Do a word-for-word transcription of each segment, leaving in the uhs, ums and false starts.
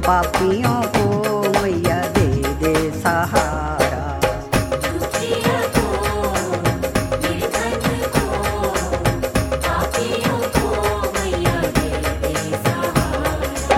पापियों को मैया दे दे सहारा। दुखिया को, निर्धन को, पापियों को मैया दे दे सहारा।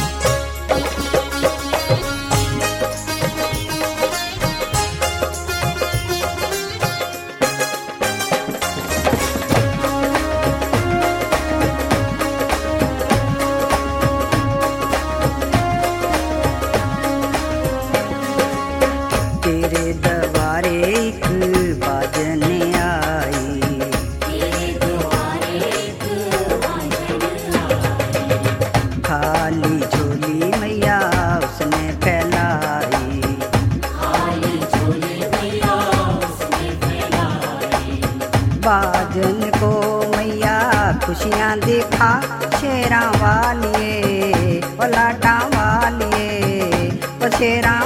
तेरे दरबारे एक बाजन आई, तेरे द्वारे एक बाजन आई, खाली झोली मैया उसने फैलाई। खाली झोली मैया उसने फैलाई। बाजन को मैया खुशियाँ दिखा, शेरा वालिए, पलाटा वालिए, ओ शेरा